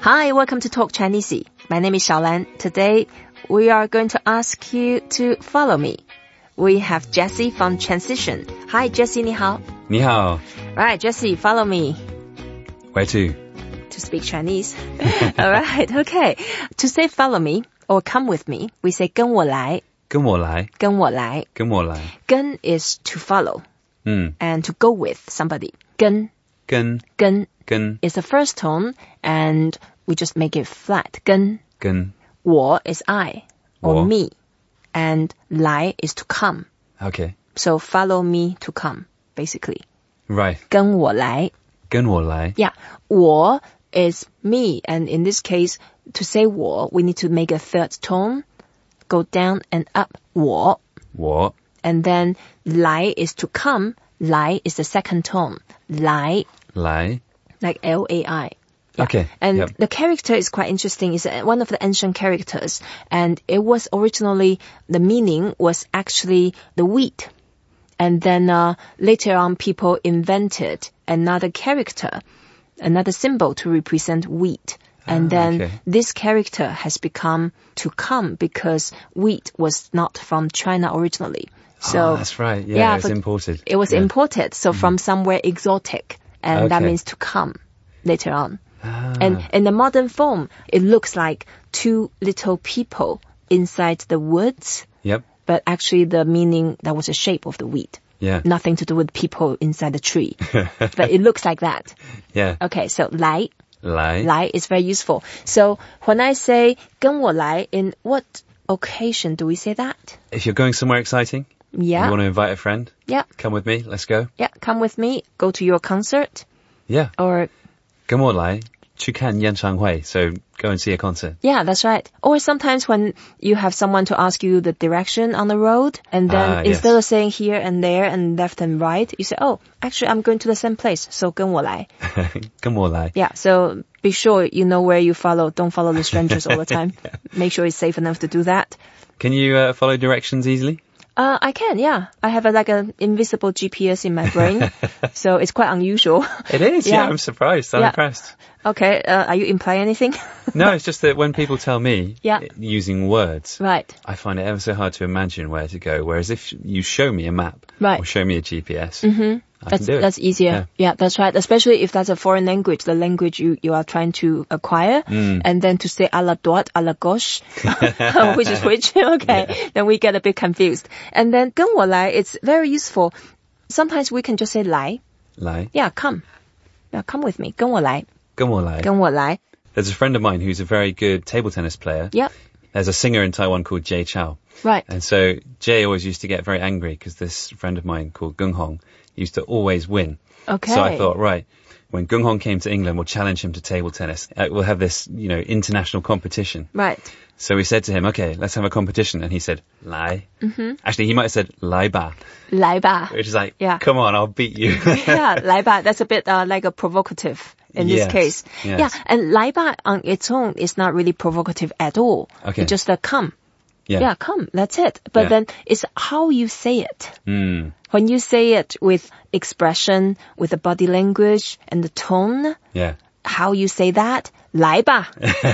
Hi, welcome to Talk Chinese. My name is Xiaolan. Today, we are going to ask you to follow me. We have Jessie from Transition. Hi, Jessie, 你好. 你好. Right, Jessie, follow me. Where to? To speak Chinese. All right, okay. To say follow me or come with me, we say 跟我来. 跟我来. 跟我来. 跟我来. 跟 is to follow. And to go with somebody. 跟. 跟. 跟. 跟. is the first tone, and we just make it flat. 跟. 跟. 我 is I, or 我. me. And 来 is to come. Okay. So follow me to come, basically. Right. 跟我来. 跟我来. Yeah. 我 is me, and in this case, to say 我, we need to make a third tone. Go down and up. 我. 我. And then 来 is to come. 来 is the second tone. 来. 来. Like L-A-I. Yeah. Okay. And yep. the character is quite interesting. It's one of the ancient characters. And it was originally, the meaning was actually the wheat. And then later on, people invented another character, another symbol to represent wheat. And then this character has become to come because wheat was not from China originally. So that's right. Yeah, it's imported. It was imported. So from somewhere exotic. And that means to come later on. And in the modern form, it looks like two little people inside the woods. Yep. But actually the meaning, that was the shape of the wheat. Yeah. Nothing to do with people inside the tree. But it looks like that. Yeah. Okay, so 来. 来. 来 is very useful. So when I say 跟我来, in what occasion do we say that? If you're going somewhere exciting. Yeah. You want to invite a friend. Yeah. Come with me. Let's go. Yeah, come with me. Go to your concert. Yeah. Or 跟我来去看演唱会. So go and see a concert. Yeah, that's right. Or sometimes when you have someone to ask you the direction on the road, and then instead of saying here and there and left and right, you say, oh, actually I'm going to the same place, so 跟我来. 跟我来. Yeah, so be sure you know where you follow. Don't follow the strangers all the time. Make sure it's safe enough to do that. Can you follow directions easily? I can, yeah. I have like an invisible GPS in my brain, so it's quite unusual. It is, yeah. I'm surprised. I'm impressed. Okay, are you implying anything? No, it's just that when people tell me using words, right, I find it ever so hard to imagine where to go. Whereas if you show me a map or show me a GPS, I can do it. That's easier. Yeah, that's right. Especially if that's a foreign language, the language you are trying to acquire. And then to say à la droite, à la gauche, which is which, okay, then we get a bit confused. And then 跟我来, it's very useful. Sometimes we can just say 来. 来. Yeah, come. Yeah, come with me. 跟我来. 跟我来. 跟我来. There's a friend of mine who's a very good table tennis player. Yep. There's a singer in Taiwan called Jay Chou. Right. And so Jay always used to get very angry because this friend of mine called Gung Hong used to always win. Okay. So I thought, right, when Gung Hong came to England, we'll challenge him to table tennis. We'll have this, international competition. Right. So we said to him, okay, let's have a competition. And he said, 来. Actually, he might have said, 来吧. 来吧. Which is like, come on, I'll beat you. Yeah, 来吧. That's a bit like a provocative in this case. Yes. Yeah, and 来吧 on its own is not really provocative at all. Okay. It's just a come. Yeah, come. That's it. But then it's how you say it. When you say it with expression, with the body language and the tone, how you say that, 来吧,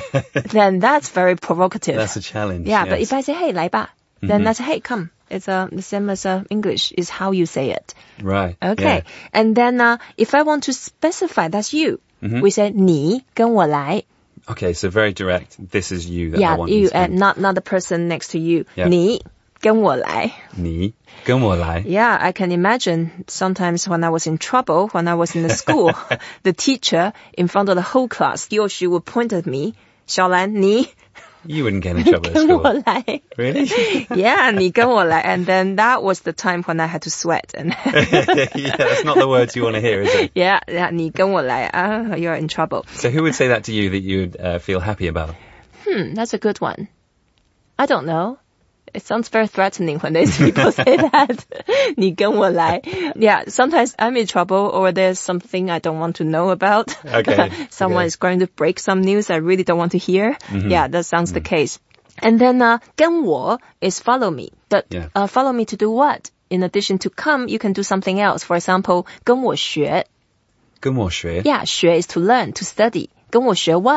then that's very provocative. That's a challenge. Yeah, but if I say, hey, 来吧, then that's, hey, come. It's the same as English, is how you say it. Right. Okay. Yeah. And then if I want to specify, that's you. We say, 你跟我来. Okay, so very direct. This is you that I want you to. And not the person next to you. Yeah. 你跟我来. 你跟我来. Yeah, I can imagine sometimes when I was in trouble, when I was in the school, the teacher in front of the whole class, he or she would point at me, 小兰, 你 You wouldn't get in trouble at school. 跟我来. Really? Yeah, 你跟我来. And then that was the time when I had to sweat. And yeah, that's not the words you want to hear, is it? Yeah, 你跟我来. You're in trouble. So who would say that to you that you would feel happy about? That's a good one. I don't know. It sounds very threatening when these people say that. 你跟我来. Yeah, sometimes I'm in trouble or there's something I don't want to know about. Okay. Someone is going to break some news I really don't want to hear. Yeah, that sounds the case. And then 跟我 is follow me. But follow me to do what? In addition to come, you can do something else. For example, 跟我学. 跟我学. Yeah, 学 is to learn, to study. 跟我学 what?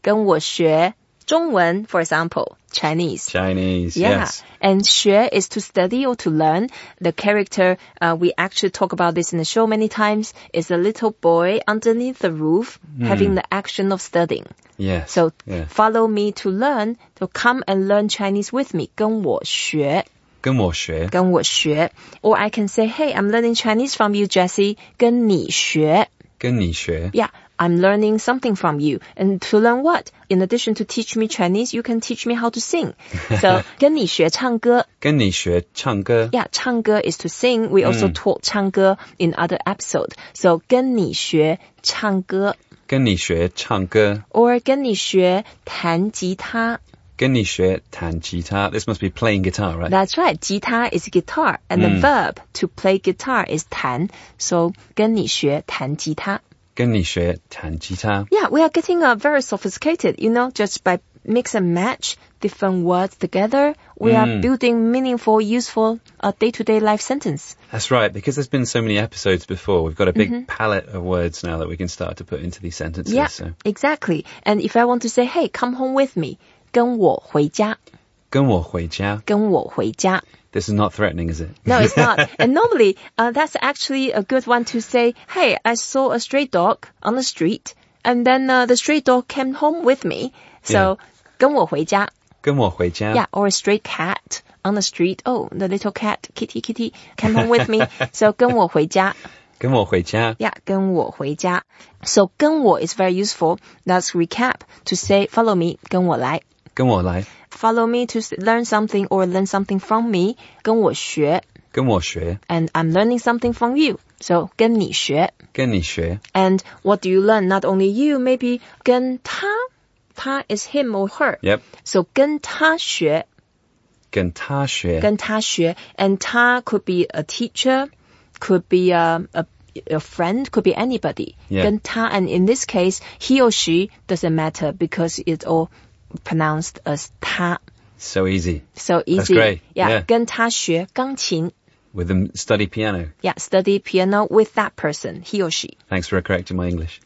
跟我学中文, for example, Chinese. Chinese, yeah. Yes. And 学 is to study or to learn. The character, we actually talk about this in the show many times, is a little boy underneath the roof having the action of studying. Yes. So follow me to learn, so come and learn Chinese with me. 跟我学. 跟我学. 跟我学. Or I can say, hey, I'm learning Chinese from you, Jessie. 跟你学. 跟你学. Yeah, I'm learning something from you. And to learn what? In addition to teach me Chinese, you can teach me how to sing. So, 跟你学唱歌. 跟你学唱歌. Yeah, 唱歌 is to sing. We also taught 唱歌 in other episode. So, 跟你学唱歌. 跟你学唱歌. Or 跟你学弹吉他. 跟你学弹吉他. This must be playing guitar, right? That's right. 吉他 is guitar. And the verb to play guitar is 弹. So, 跟你学弹吉他. 跟你学弹吉他. Yeah, we are getting very sophisticated, just by mix and match different words together. We are building meaningful, useful, day-to-day life sentence. That's right, because there's been so many episodes before. We've got a big palette of words now that we can start to put into these sentences. Yeah, so. Exactly. And if I want to say, hey, come home with me, 跟我回家. 跟我回家. 跟我回家. This is not threatening, is it? No, it's not. And normally, that's actually a good one to say, hey, I saw a stray dog on the street, and then the stray dog came home with me. So, 跟我回家. 跟我回家. Yeah, or a stray cat on the street. Oh, the little cat, kitty, came home with me. So, 跟我回家. 跟我回家. Yeah, 跟我回家. So, 跟我 is very useful. Let's recap to say, follow me, 跟我来. 跟我来. Follow me to learn something or learn something from me. 跟我学. 跟我学. And I'm learning something from you. So, 跟你学. 跟你学. And what do you learn? Not only you, maybe 跟他. Ta is him or her. Yep. So, 跟他学. 跟他学. 跟他学. And 他 could be a teacher, could be a friend, could be anybody. Yeah. 跟他, and in this case, he or she doesn't matter because it's all pronounced as 他. So easy. So easy. That's great. Yeah. 跟他学钢琴. With them study piano. Yeah, study piano with that person, he or she. Thanks for correcting my English.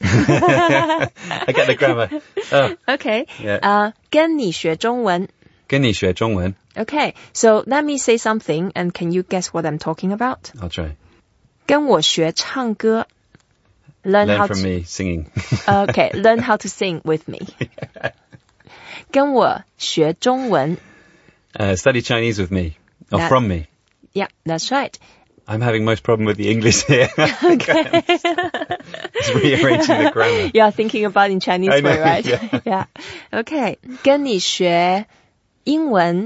I get the grammar. Oh. Okay. Yeah. 跟你学中文. 跟你学中文. Okay, so let me say something, and can you guess what I'm talking about? I'll try. 跟我学唱歌. Learn from me singing. Okay, learn how to sing with me. 跟我学中文. Study Chinese with me. Or from me. Yeah, that's right. I'm having most problem with the English here. Okay. It's rearranging the grammar. You are thinking about in Chinese way, right? Yeah. Yeah. Okay. 跟你学英文.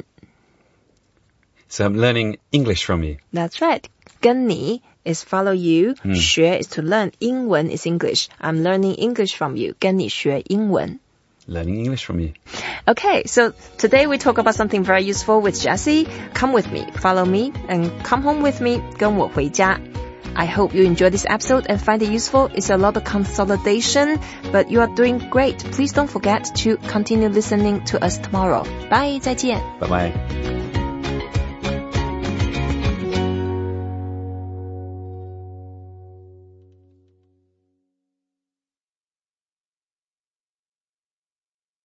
So I'm learning English from you. That's right. 跟你 is follow you. 学 is to learn. 英文 is English. I'm learning English from you. 跟你学英文. Learning English from you. Okay, so today we talk about something very useful with Jessie. Come with me, follow me, and come home with me. 跟我回家. I hope you enjoy this episode and find it useful. It's a lot of consolidation, but you are doing great. Please don't forget to continue listening to us tomorrow. Bye, 再见. Bye-bye.